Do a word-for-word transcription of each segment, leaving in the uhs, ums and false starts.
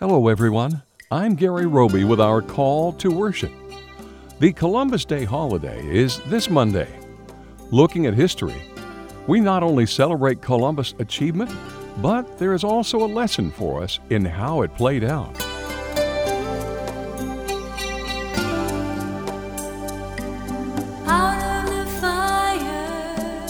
Hello, everyone. I'm Gary Roby with our call to worship. The Columbus Day holiday is this Monday. Looking at history, we not only celebrate Columbus' achievement, but there is also a lesson for us in how it played out. Out of the fire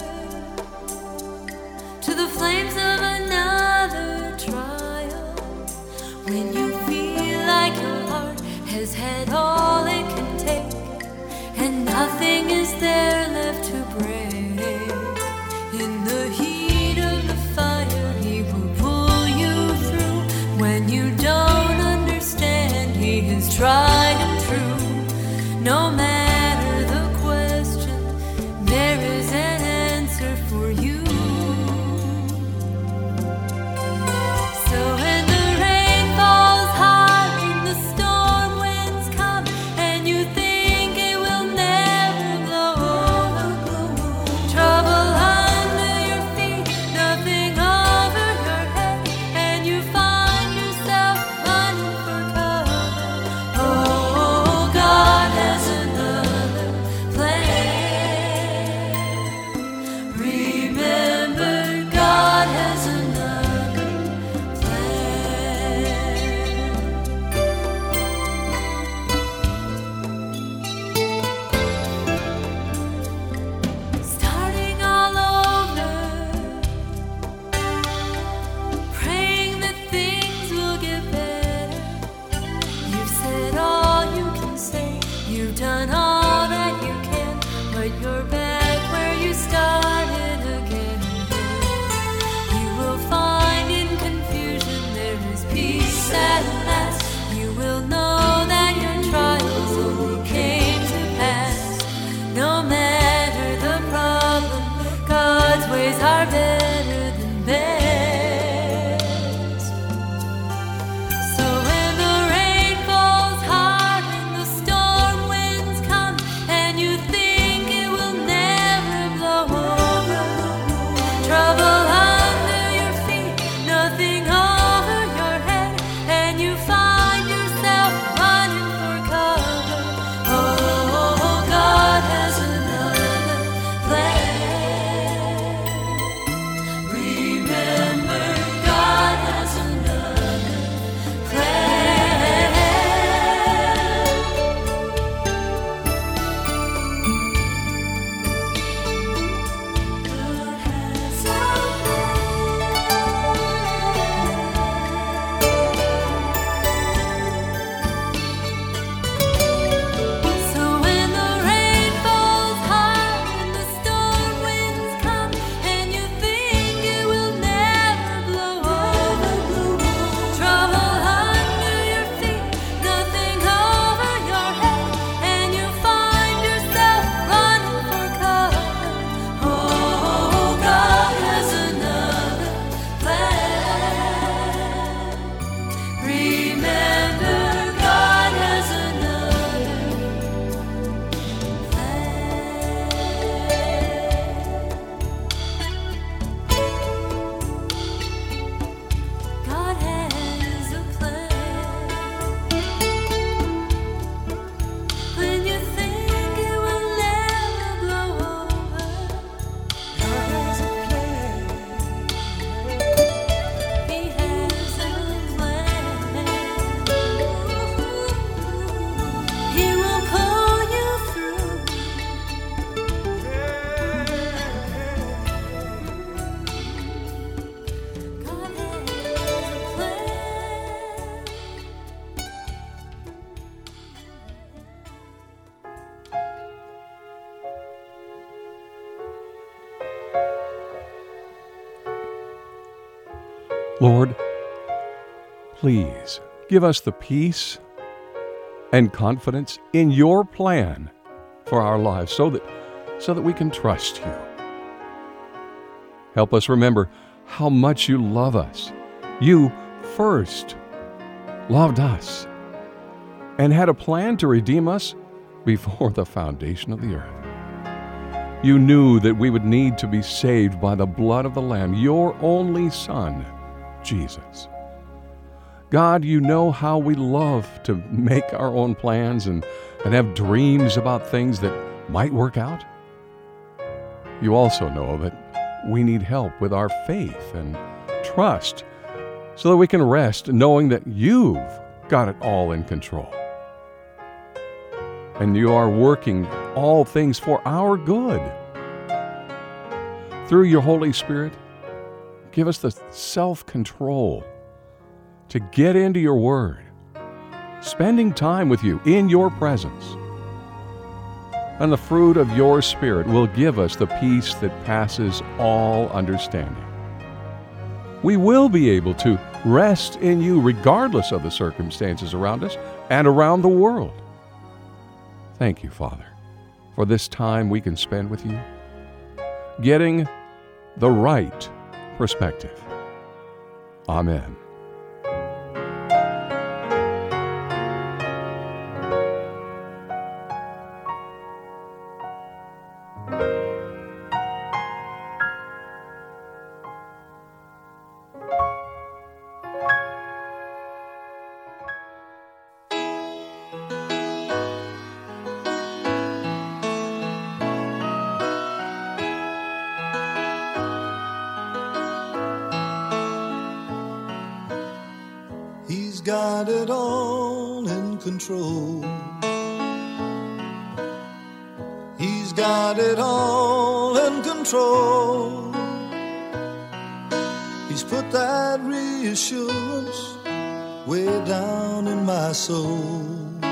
to the flames of another trial. When you feel like your heart has had all it can take and nothing is there left to break, in the heat of the fire He will pull you through. When you don't understand, He is tried and true. No matter the question, there is an answer for you. So when the rain falls hard and the storm winds come and you think it will never blow over, trouble under your feet, nothing over your head, and you find yourself running for cover, oh, God has another plan. Remember, God has another plan. Starting all over, praying that things will get better. You've said all you can say, you've done all that you can, but you're back where you started again. You will find in confusion there is peace at last. You will know that your trials only came to pass. No matter the problem, God's ways are better than best. So when the rain falls hard and the storm winds come and you think it will never blow over, trouble under your feet, nothing over your head, and you find yourself running for cover, oh, God has another plan. Remember, God has another plan. God has a So when the rain falls hard and the storm winds come and you think it will never blow over, trouble under your feet, nothing over your head, and you find yourself running for cover, oh, God has another plan. Remember, God has another plan. God has a plan. When you think it will never blow over, God has a plan. He has a plan. He will pull you through. God has a plan. Lord, please give us the peace and confidence in your plan for our lives so that, so that we can trust you. Help us remember how much you love us. You first loved us and had a plan to redeem us before the foundation of the earth. You knew that we would need to be saved by the blood of the Lamb, your only Son, Jesus. God, you know how we love to make our own plans and, and have dreams about things that might work out. You also know that we need help with our faith and trust so that we can rest knowing that you've got it all in control. And you are working all things for our good. Through your Holy Spirit, give us the self-control to get into your Word, spending time with you in your presence. And the fruit of your Spirit will give us the peace that passes all understanding. We will be able to rest in you regardless of the circumstances around us and around the world. Thank you, Father, for this time we can spend with you, getting the right perspective. Amen. He's got it all in control. He's got it all in control. He's put that reassurance way down in my soul.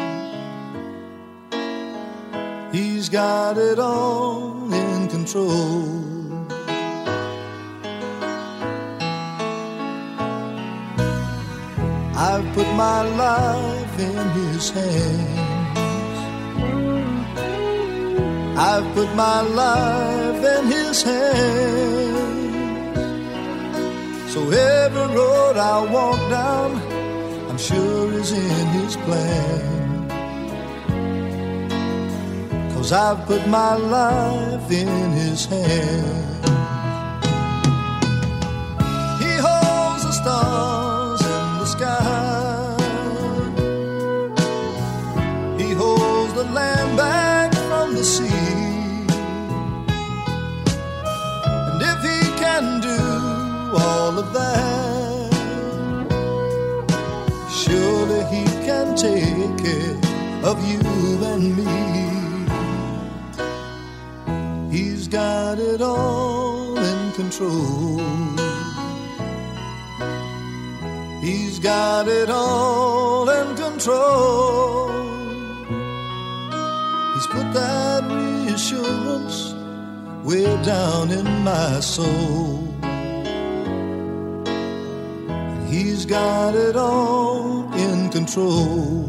He's got it all in control. I've put my life in His hands. I've put my life in His hands. So every road I walk down, I'm sure is in His plan. 'Cause I've put my life in His hands. He holds the stars in the sky. He holds the land back from the sea. And if He can do all of that, surely He can take care of you and me. He's got it all in control. He's got it all in control. He's put that reassurance way down in my soul. He's got it all in control.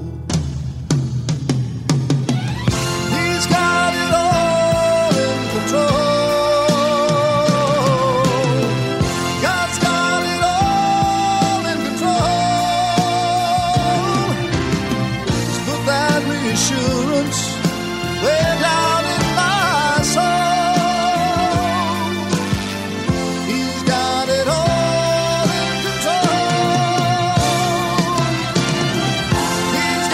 He's got it all in control. God's got it all in control. He's put that reassurance way down in my soul. He's got it all in control. He's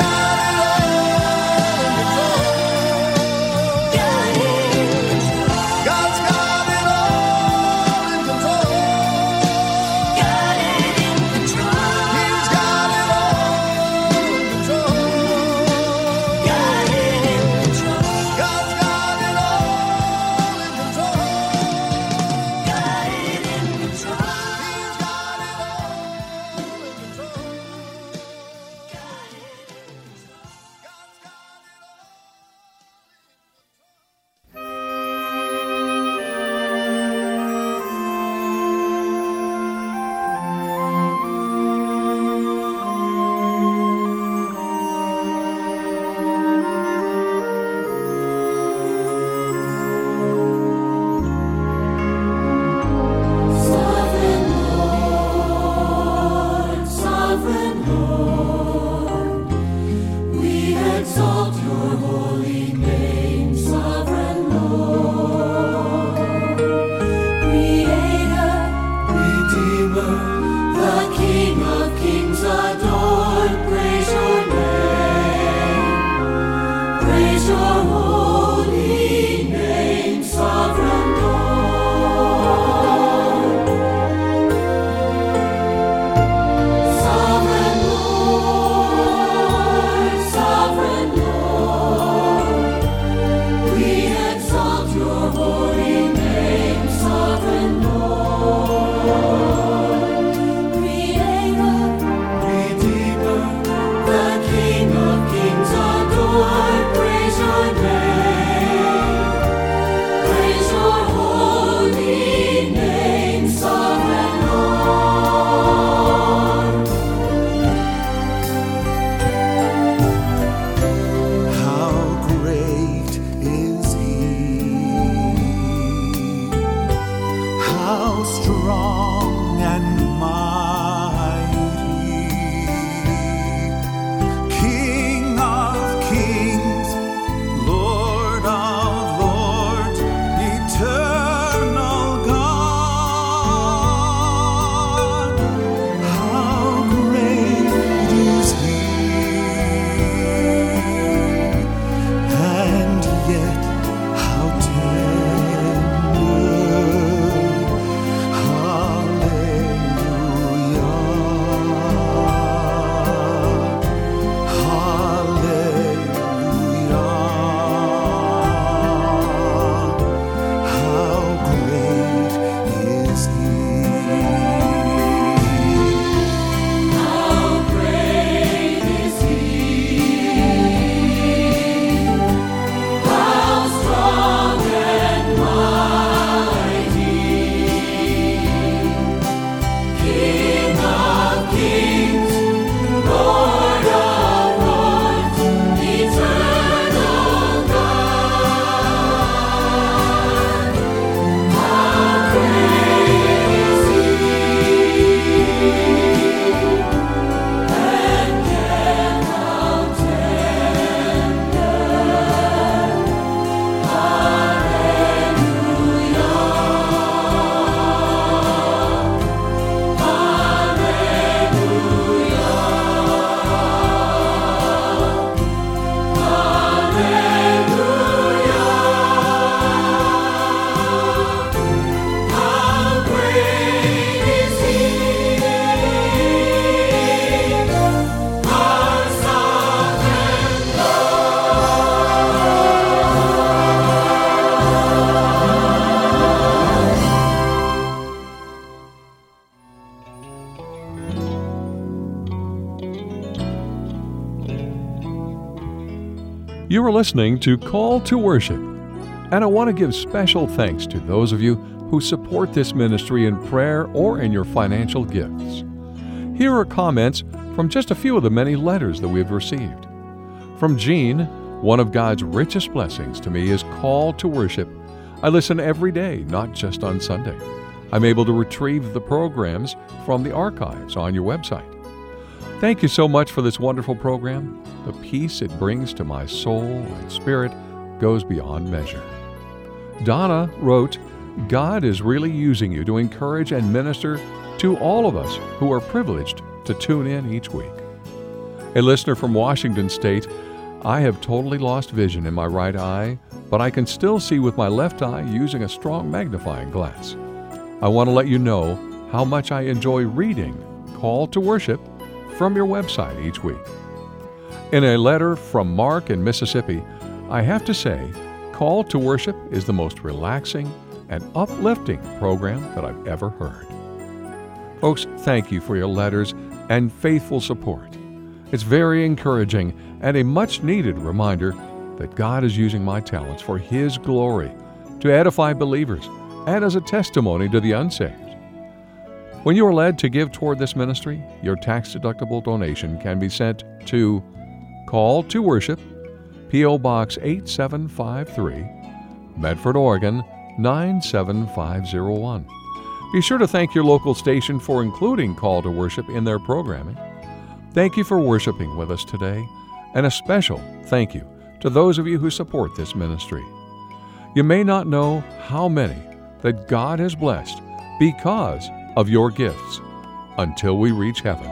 You are listening to Call to Worship, and I want to give special thanks to those of you who support this ministry in prayer or in your financial gifts. Here are comments from just a few of the many letters that we've received. From Jean, one of God's richest blessings to me is Call to Worship. I listen every day, not just on Sunday. I'm able to retrieve the programs from the archives on your website. Thank you so much for this wonderful program. The peace it brings to my soul and spirit goes beyond measure. Donna wrote, God is really using you to encourage and minister to all of us who are privileged to tune in each week. A listener from Washington State, I have totally lost vision in my right eye, but I can still see with my left eye using a strong magnifying glass. I want to let you know how much I enjoy reading Call to Worship from your website each week. In a letter from Mark in Mississippi, I have to say, Call to Worship is the most relaxing and uplifting program that I've ever heard. Folks, thank you for your letters and faithful support. It's very encouraging and a much-needed reminder that God is using my talents for His glory to edify believers and as a testimony to the unsaved. When you are led to give toward this ministry, your tax-deductible donation can be sent to Call to Worship, P O. Box eight seven five three, Medford, Oregon nine seven five zero one. Be sure to thank your local station for including Call to Worship in their programming. Thank you for worshiping with us today, and a special thank you to those of you who support this ministry. You may not know how many that God has blessed because of your gifts until we reach heaven.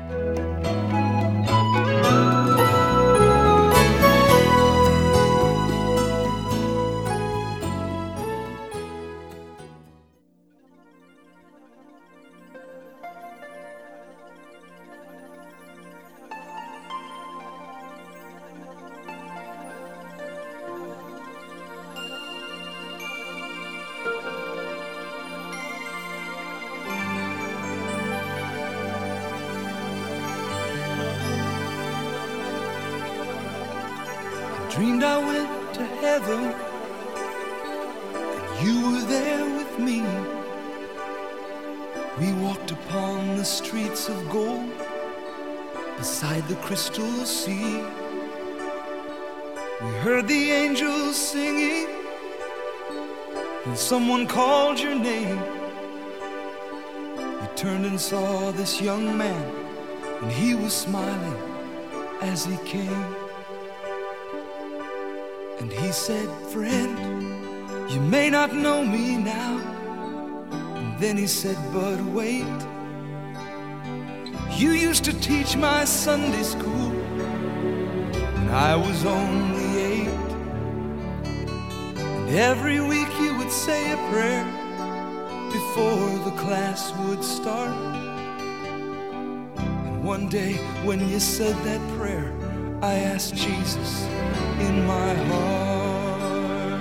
Dreamed I went to heaven, and you were there with me. We walked upon the streets of gold, beside the crystal sea. We heard the angels singing, and someone called your name. We turned and saw this young man, and he was smiling as he came. And he said, friend, you may not know me now. And then he said, but wait, you used to teach my Sunday school when I was only eight. And every week you would say a prayer before the class would start. And one day when you said that prayer, I asked Jesus in my heart.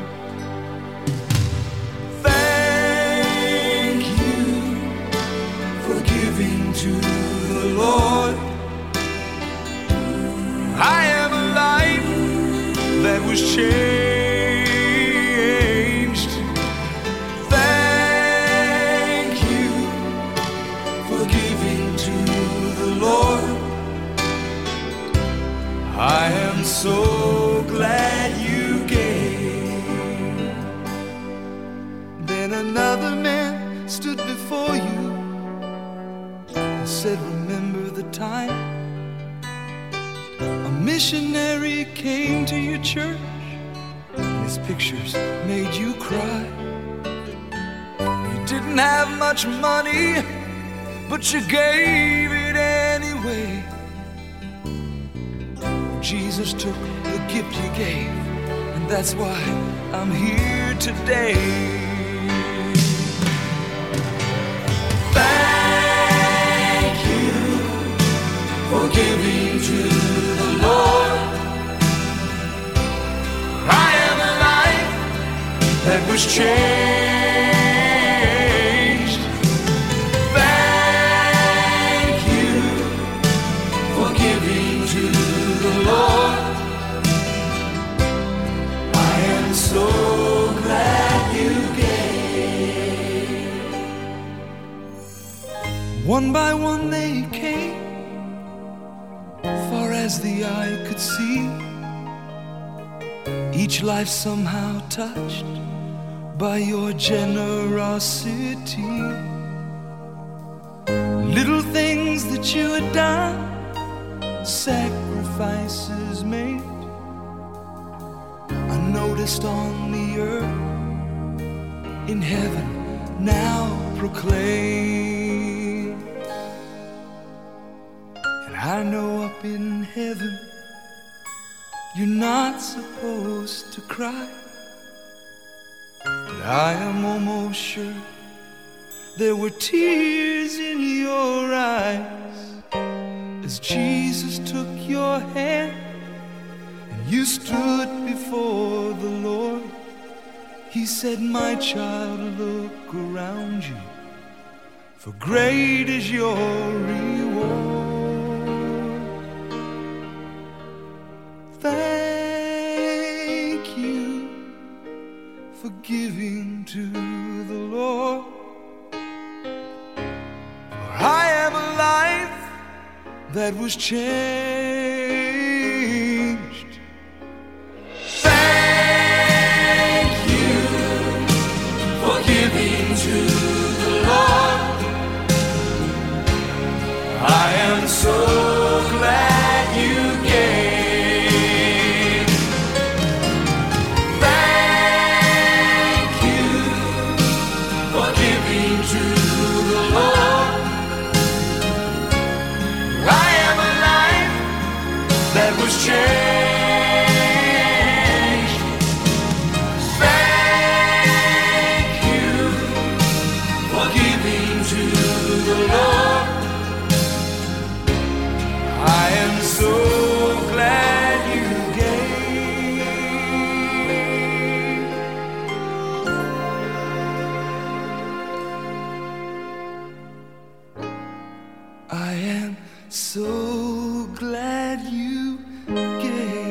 Thank you for giving to the Lord. I am a life that was changed. Thank you for giving to the Lord. I am so glad you gave. Then another man stood before you and said, remember the time a missionary came to your church and his pictures made you cry. You didn't have much money, but you gave it anyway. Jesus took the gift you gave, and that's why I'm here today. Thank you for giving to the Lord. I am a life that was changed. Thank you for giving to the Lord. One by one they came, far as the eye could see. Each life somehow touched by your generosity. Little things that you had done, sacrifices made, I noticed on the earth, in heaven now proclaim. And I know up in heaven you're not supposed to cry, but I am almost sure there were tears in your eyes as Jesus took your hand and you stood before the Lord. He said, my child, look around you, for great is your reward. Thank you for giving to the Lord, for I am a life that was changed. Thank you for giving to the Lord. I am so glad you gave. Thank you for giving to the Lord. I am a life that was changed. Thank you for giving to the Lord. I am so glad you gave. I am so glad you gave.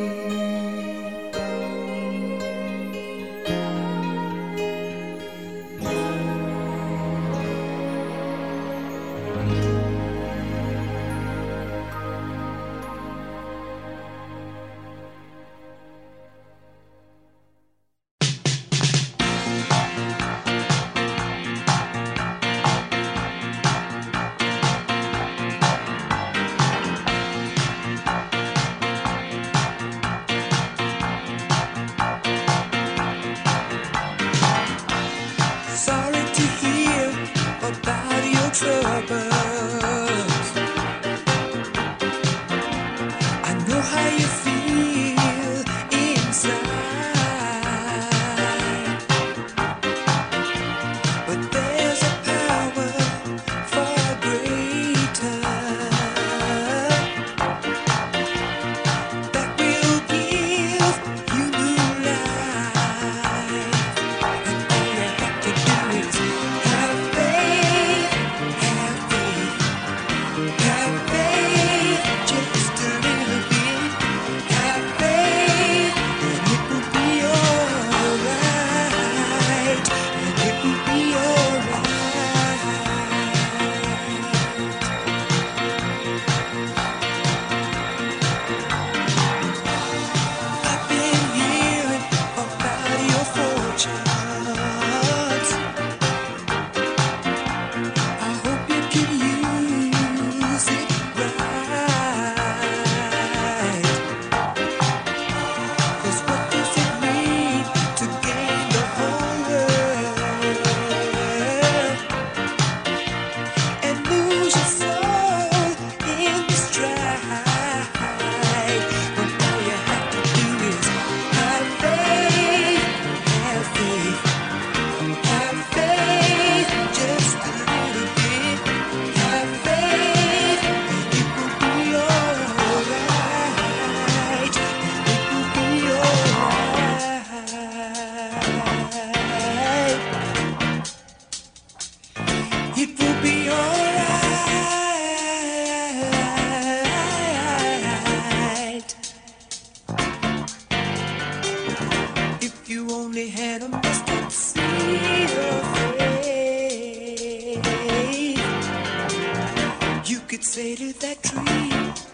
say to that tree,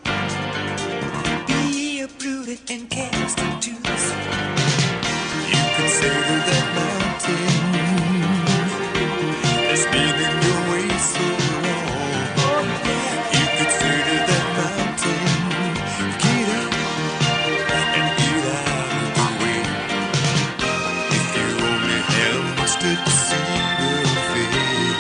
be ye uprooted and cast into the sea. You can say to that mountain, that's been in your way so long. You could say to that mountain, get up and get out of the way. If you only had understood the seed of faith.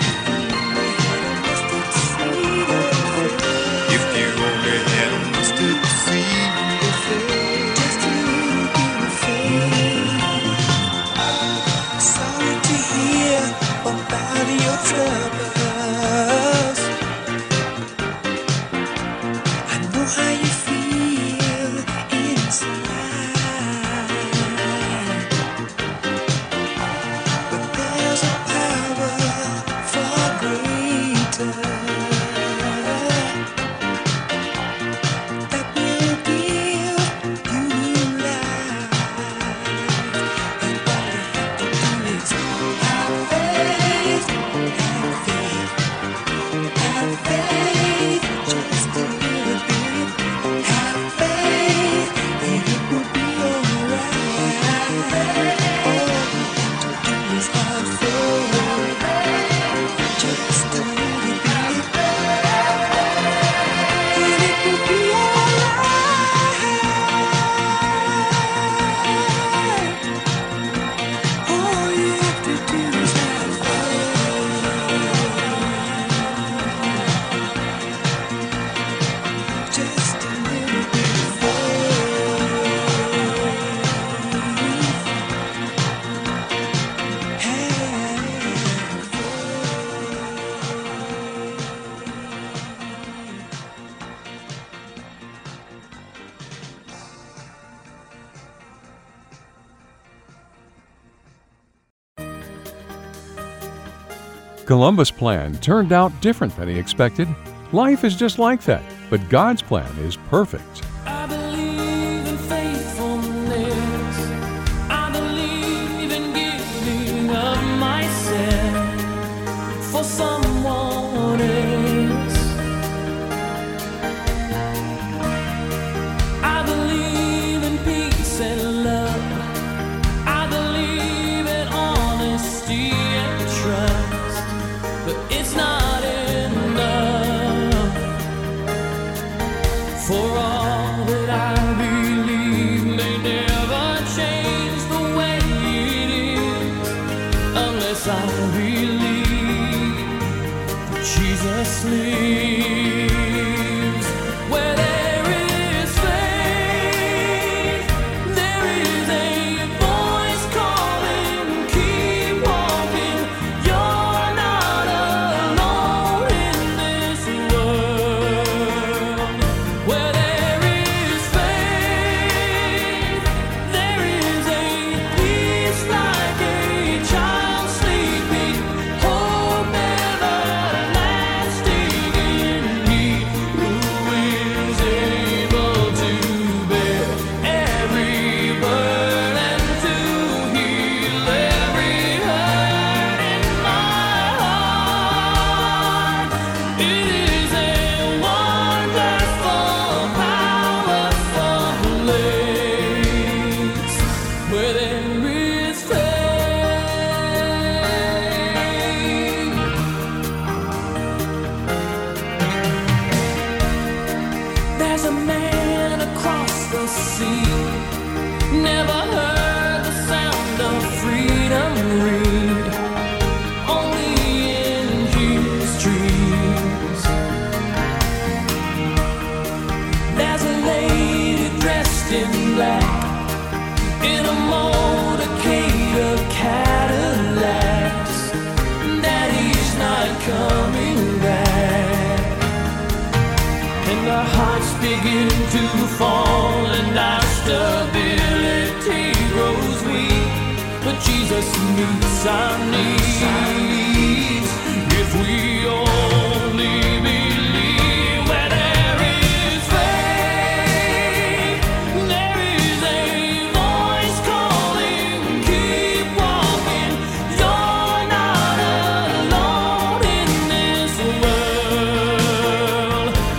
If you only had understood the seed of faith. Just a little bit of faith. Sorry to hear about your troubles. I know how you feel inside, but there's a power far greater that will give you life. And all you have to do is have faith, have faith, have faith, just a little bit. Have faith, and it will be alright. All you have to do is have faith, just a little bit, and it will be alright. All you have to do is have faith, just a little bit of faith. Columbus' plan turned out different than he expected. Life is just like that, but God's plan is perfect. I believe in faithfulness. I believe in giving of myself for someone else. I believe in peace and love. I believe in honesty and trust, but it's not enough. For all that I believe may never change the way it is, unless I believe that Jesus lives. Where there is faith, there is a voice calling, keep walking. You're not alone in this world. Where there is faith, there is a peace like a child sleeping, hope everlasting in me, who is able to bear every burden, to heal every hurt in my heart. It is a wonderful, powerful place where there is faith. There's a man across the sea, never heard the sound of freedom ring, only in his dreams. There's a lady dressed in black in a motorcade of Cadillacs. Daddy's not coming back, and our hearts begin to fall, and our stability grows weak. But Jesus meets our needs if we only believe. Where there is faith, there is a voice calling, keep walking. You're not alone in this world.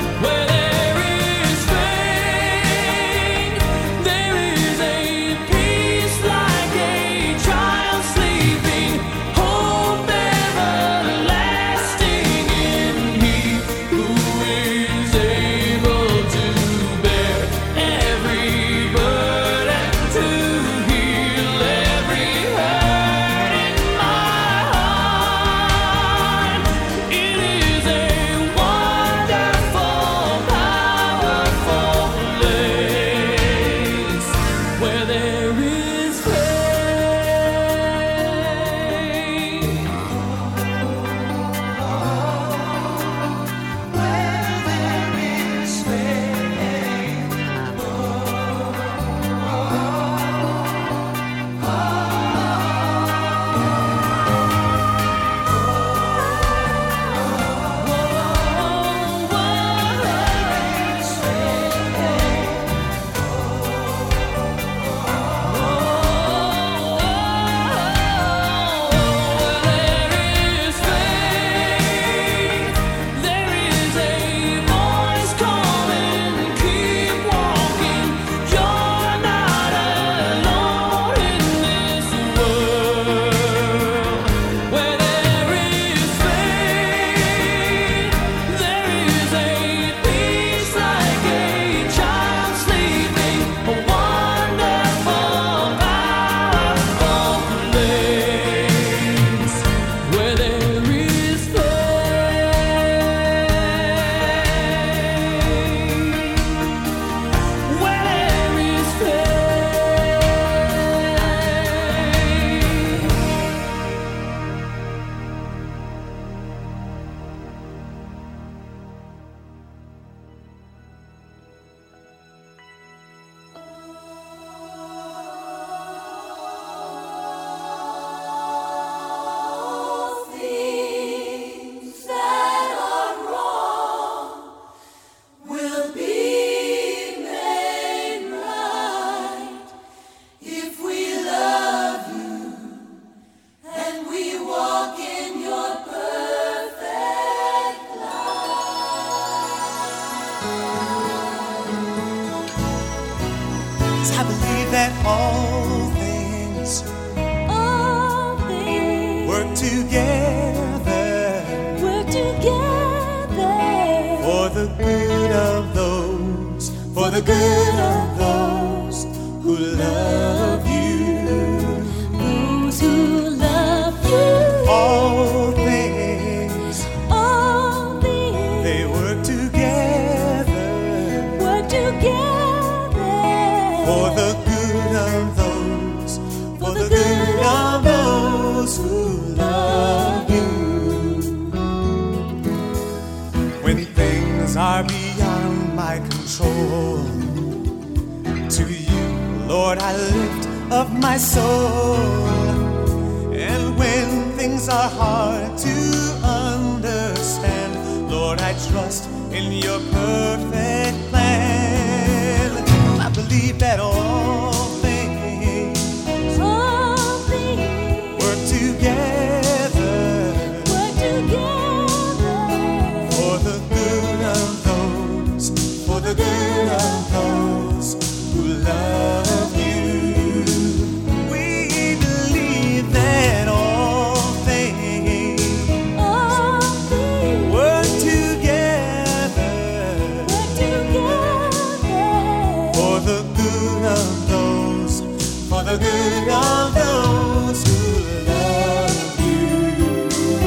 I believe that all things all things work together work together for the good of those, for the good of those who love you. those who love you. All things, All things they work together work together for the good of those, for the good of those who love you. When things are beyond my control, to you, Lord, I lift up my soul. And when things are hard to understand, Lord, I trust in your perfect plan. I believe that all things all things work together work together for the good of those, for the good of those who love you. We believe that all things all things work together work together for the good of those, for the good of those who love you.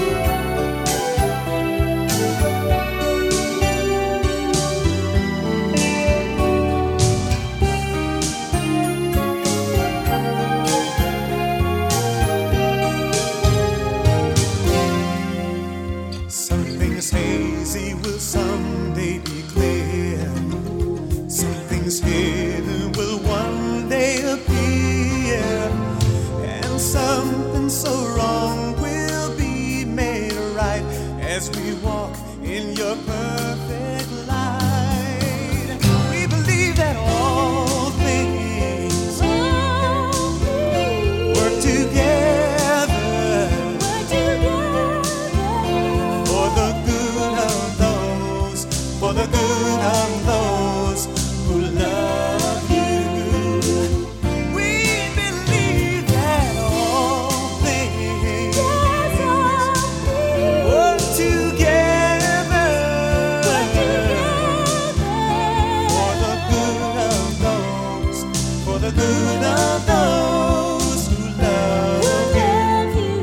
Something's hazy will someday be clear. Something's hidden will one day appear. And something so wrong will be made right as we walk in your perfect light. We believe that all things all things work together work together for the good of those, for the good of those who love you. We believe that all things yes all things work together work together for the good of those, for the good of those who love you.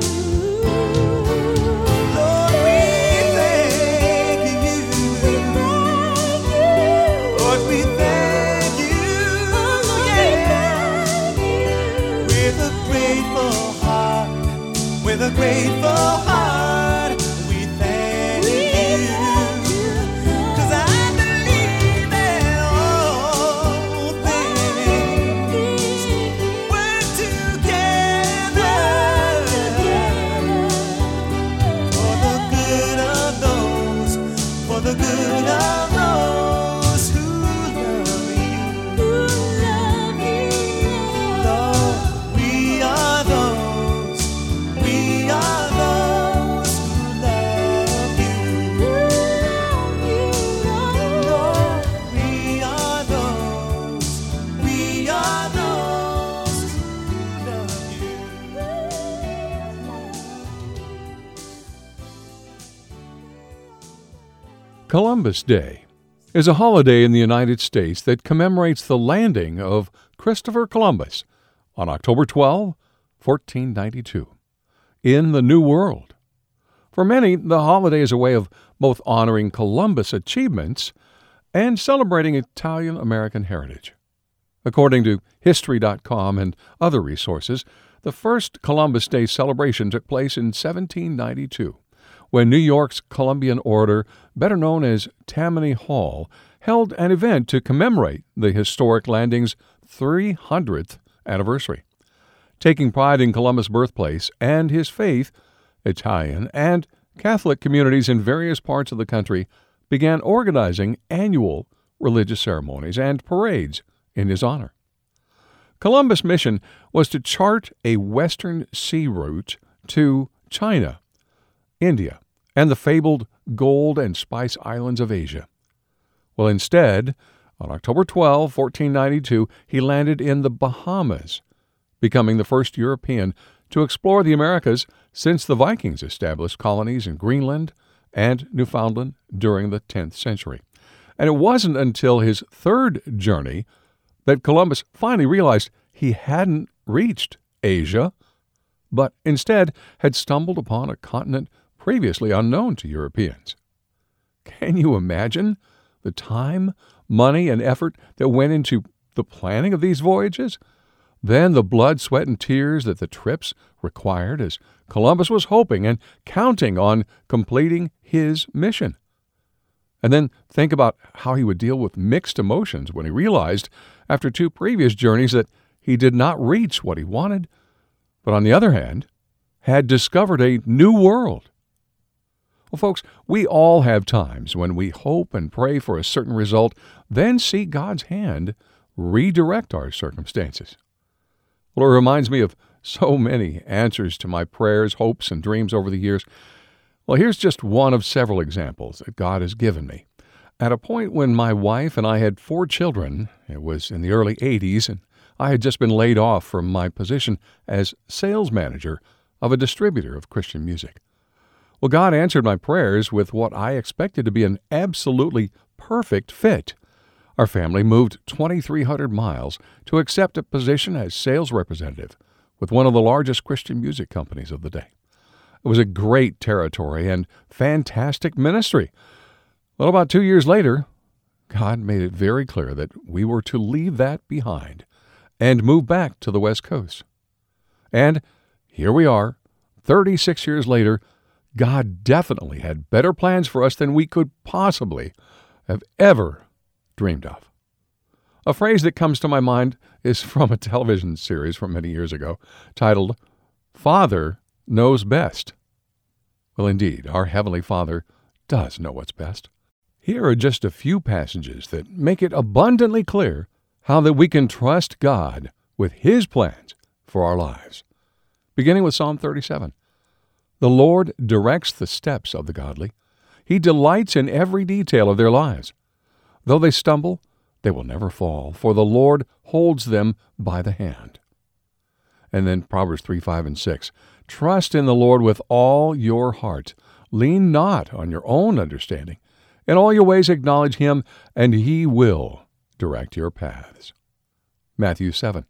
Lord, we thank you. Lord, we thank you. Yeah. With a grateful heart, with a grateful heart, we thank you. 'Cause I believe that all things work together for the good of those, for the good of those who love you. Lord, we are those, we are those who love you. Lord, we are those, we are those who love you. Columbus Day is a holiday in the United States that commemorates the landing of Christopher Columbus on October twelfth, fourteen ninety-two, in the New World. For many, the holiday is a way of both honoring Columbus' achievements and celebrating Italian-American heritage. According to History dot com and other resources, the first Columbus Day celebration took place in seventeen ninety-two, when New York's Columbian Order, better known as Tammany Hall, held an event to commemorate the historic landing's three hundredth anniversary. Taking pride in Columbus' birthplace and his faith, Italian and Catholic communities in various parts of the country began organizing annual religious ceremonies and parades in his honor. Columbus' mission was to chart a western sea route to China, India, and the fabled gold and spice islands of Asia. Well, instead On October twelfth, fourteen ninety-two, he landed in the Bahamas, becoming the first European to explore the Americas since the Vikings established colonies in Greenland and Newfoundland during the tenth century. And it wasn't until his third journey that Columbus finally realized he hadn't reached Asia, but instead had stumbled upon a continent previously unknown to Europeans. Can you imagine the time, money, and effort that went into the planning of these voyages? Then the blood, sweat, and tears that the trips required as Columbus was hoping and counting on completing his mission. And then think about how he would deal with mixed emotions when he realized, after two previous journeys, that he did not reach what he wanted, but on the other hand, had discovered a new world. Well, folks, we all have times when we hope and pray for a certain result, then see God's hand redirect our circumstances. Well, it reminds me of so many answers to my prayers, hopes, and dreams over the years. Well, here's just one of several examples that God has given me. At a point when my wife and I had four children, it was in the early eighties, and I had just been laid off from my position as sales manager of a distributor of Christian music. Well, God answered my prayers with what I expected to be an absolutely perfect fit. Our family moved twenty-three hundred miles to accept a position as sales representative with one of the largest Christian music companies of the day. It was a great territory and fantastic ministry. Well, about two years later, God made it very clear that we were to leave that behind and move back to the West Coast. And here we are, thirty-six years later. God definitely had better plans for us than we could possibly have ever dreamed of. A phrase that comes to my mind is from a television series from many years ago titled, "Father Knows Best." Well, indeed, our Heavenly Father does know what's best. Here are just a few passages that make it abundantly clear how that we can trust God with His plans for our lives. Beginning with Psalm thirty-seven. The Lord directs the steps of the godly. He delights in every detail of their lives. Though they stumble, they will never fall, for the Lord holds them by the hand. And then Proverbs three, five, and six. Trust in the Lord with all your heart. Lean not on your own understanding. In all your ways acknowledge Him, and He will direct your paths. Matthew seven.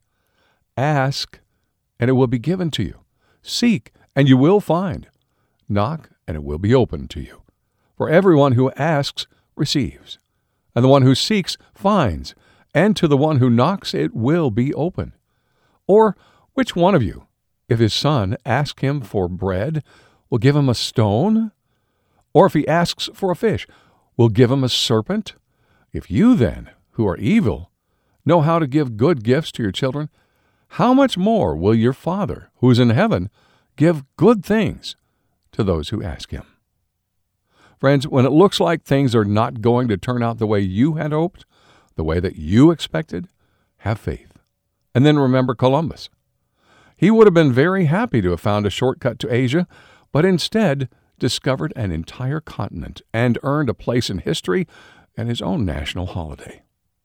Ask, and it will be given to you. Seek, and you will find. Knock, and it will be opened to you. For everyone who asks receives, and the one who seeks finds, and to the one who knocks it will be open. Or which one of you, if his son asks him for bread, will give him a stone? Or if he asks for a fish, will give him a serpent? If you then, who are evil, know how to give good gifts to your children, how much more will your Father, who is in heaven, give good things to those who ask Him? Friends, when it looks like things are not going to turn out the way you had hoped, the way that you expected, have faith. And then remember Columbus. He would have been very happy to have found a shortcut to Asia, but instead discovered an entire continent and earned a place in history and his own national holiday.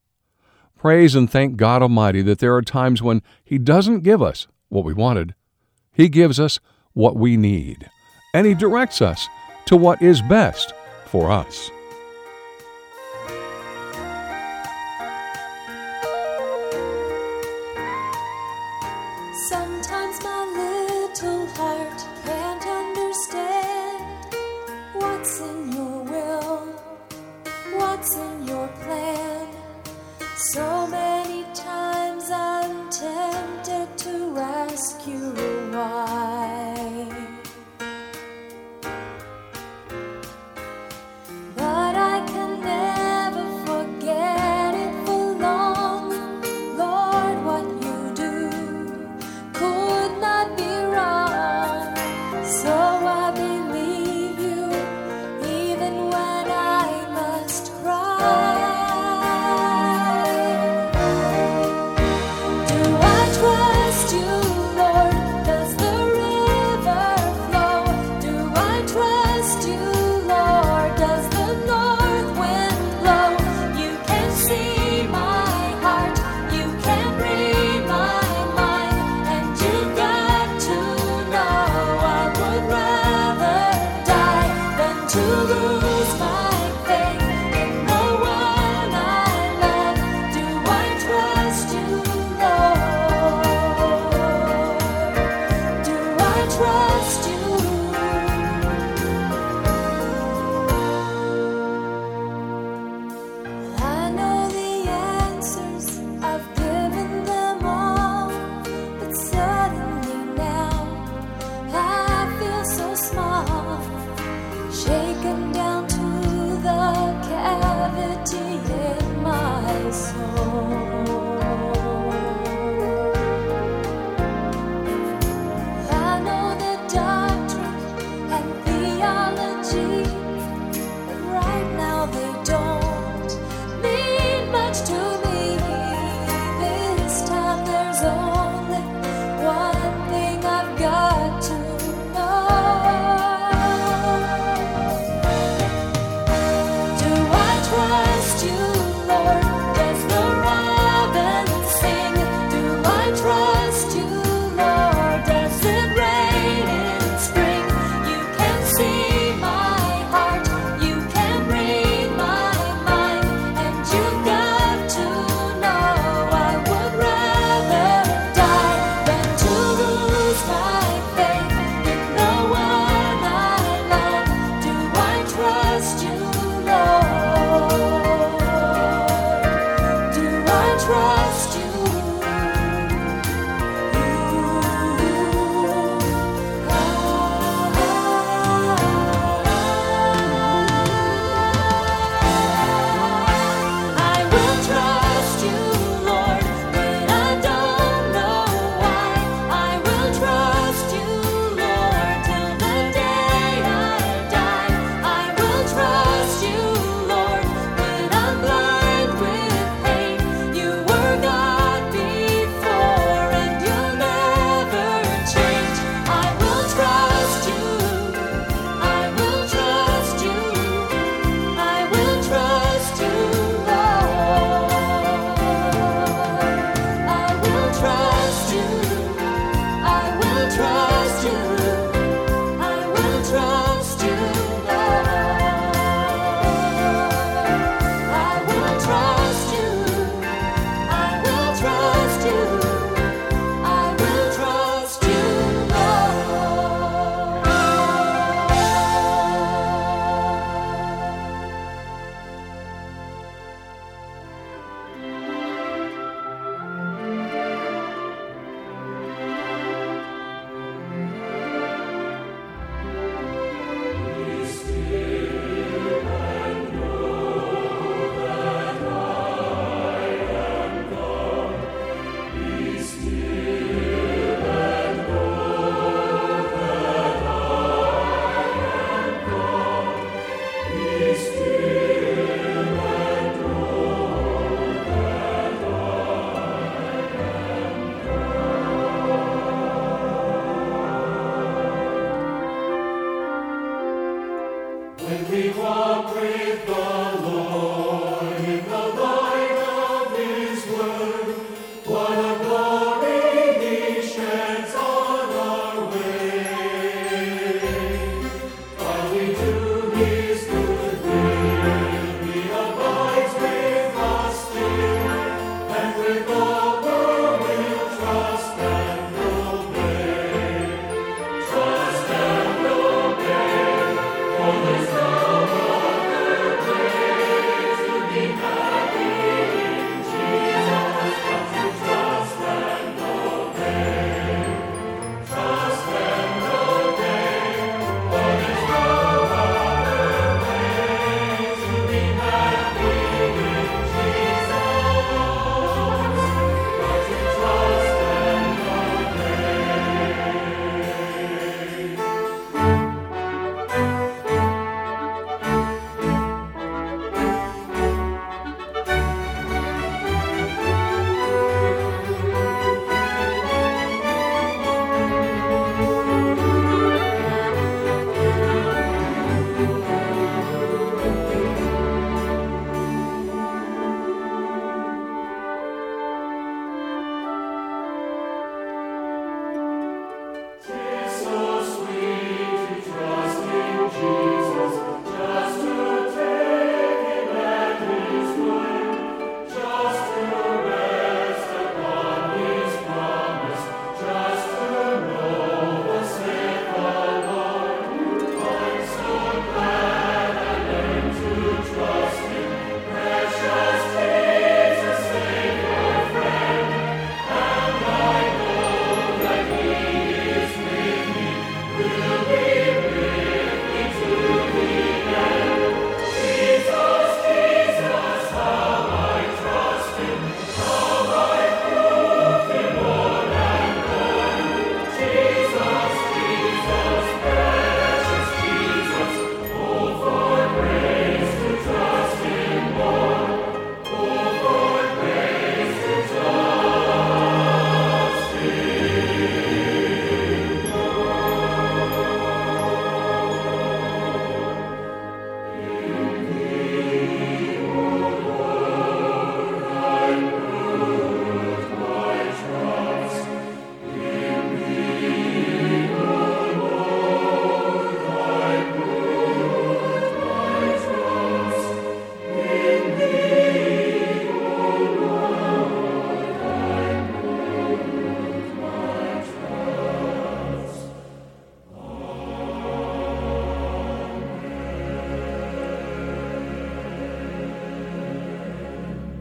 Praise and thank God Almighty that there are times when He doesn't give us what we wanted. He gives us what we need, and He directs us to what is best for us. Sometimes my little heart can't understand what's in your will, what's in your plan. So many times I'm tempted to ask you why, but I can never forget it for long. Lord, what you do could not be wrong, so I believe you even when I must cry.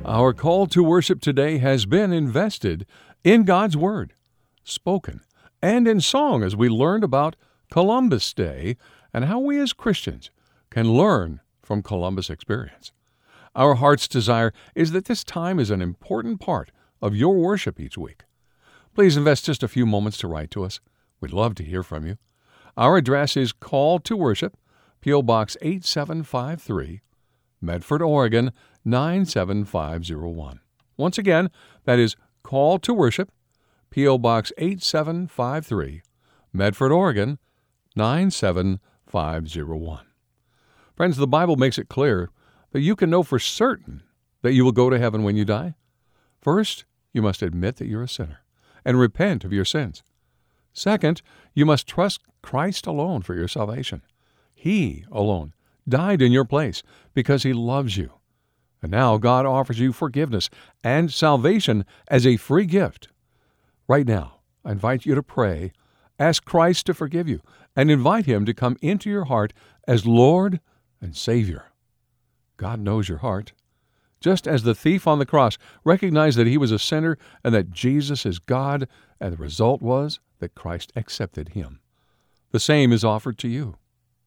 Our call to worship today has been invested in God's Word, spoken, and in song as we learned about Columbus Day and how we as Christians can learn from Columbus' experience. Our heart's desire is that this time is an important part of your worship each week. Please invest just a few moments to write to us. We'd love to hear from you. Our address is Call to Worship, P O. Box eight seven five three, Medford, Oregon nine seven five zero one. Once again, that is Call to Worship, P O. Box eight seven five three, Medford, Oregon nine seven five zero one. Friends, the Bible makes it clear that you can know for certain that you will go to heaven when you die. First, you must admit that you're a sinner and repent of your sins. Second, you must trust Christ alone for your salvation. He alone died in your place because He loves you. And now God offers you forgiveness and salvation as a free gift. Right now, I invite you to pray, ask Christ to forgive you, and invite Him to come into your heart as Lord and Savior. God knows your heart. Just as the thief on the cross recognized that he was a sinner and that Jesus is God, and the result was that Christ accepted him. The same is offered to you.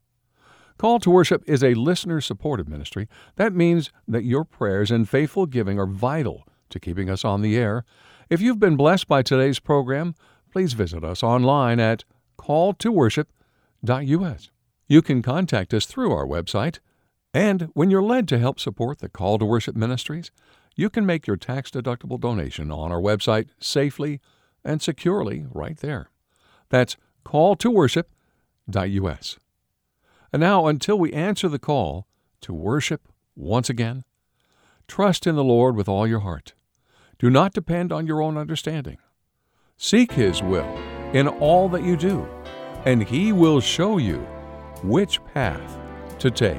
Call to Worship is a listener-supported ministry. That means that your prayers and faithful giving are vital to keeping us on the air. If you've been blessed by today's program, please visit us online at call to worship dot u s. You can contact us through our website. And when you're led to help support the Call to Worship ministries, you can make your tax-deductible donation on our website safely and securely right there. That's call to worship dot u s. And now, until we answer the call to worship once again, trust in the Lord with all your heart. Do not depend on your own understanding. Seek His will in all that you do, and He will show you which path to take.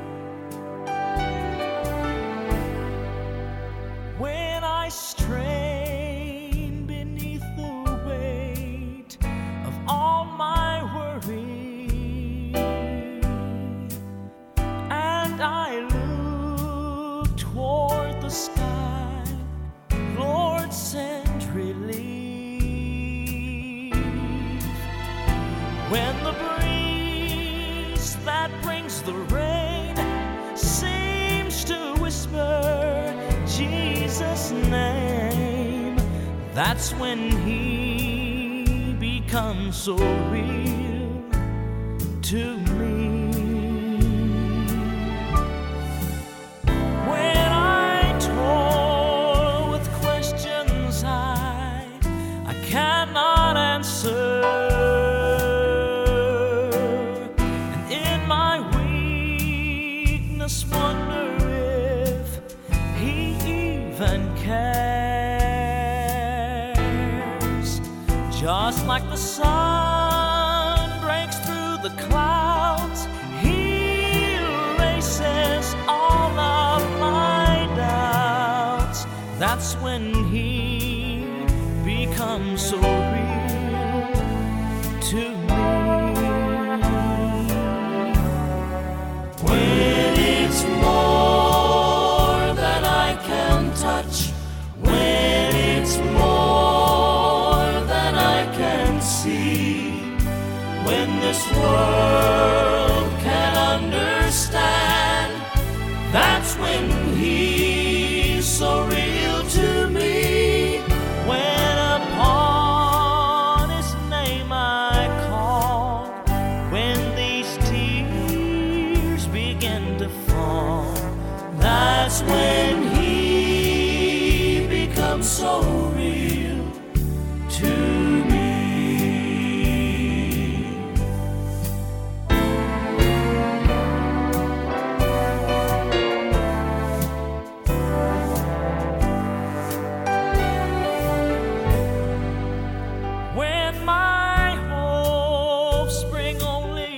When I strain beneath the weight of all my worry, and I look toward the sky, Lord, send relief. When the breeze that brings the rain seems to whisper Jesus' name, that's when He becomes so real to me. When I toil with questions I, I cannot answer, and in my weakness wonder if He even cares. Just like the sun breaks through the clouds, He erases all of my doubts. That's when He becomes so real to me. When it's more than I can touch, when it's more than I can see, when this world can understand, that's when He's so real to me. When upon His name I call, when these tears begin to fall, that's when He becomes so real to me. When my hopes bring only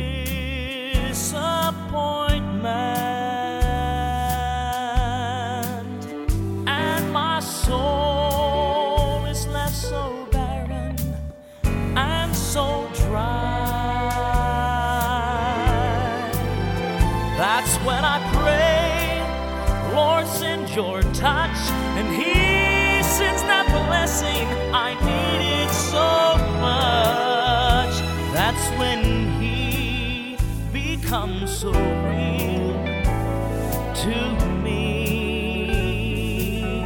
disappointment, and my soul is left so barren and so dry, that's when I pray, Lord, Lord sends your touch, and He sends that blessing I needed so much. That's when He becomes so real to me.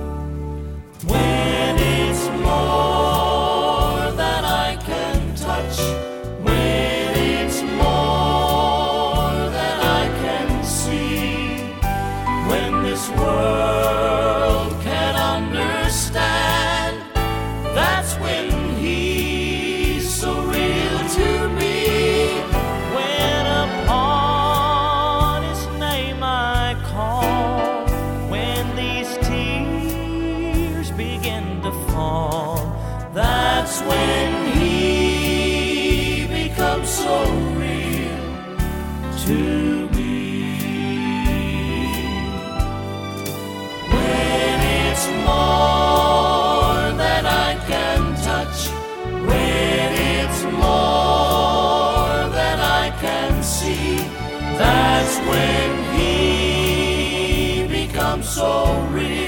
When it's more than I can touch, when it's more than I can see, when this world can understand, that's when He's so real to me. When upon His name I call, when these tears begin to fall, that's when He becomes so real to me. When it's more than I can touch, when it's more than I can see, that's when He becomes so real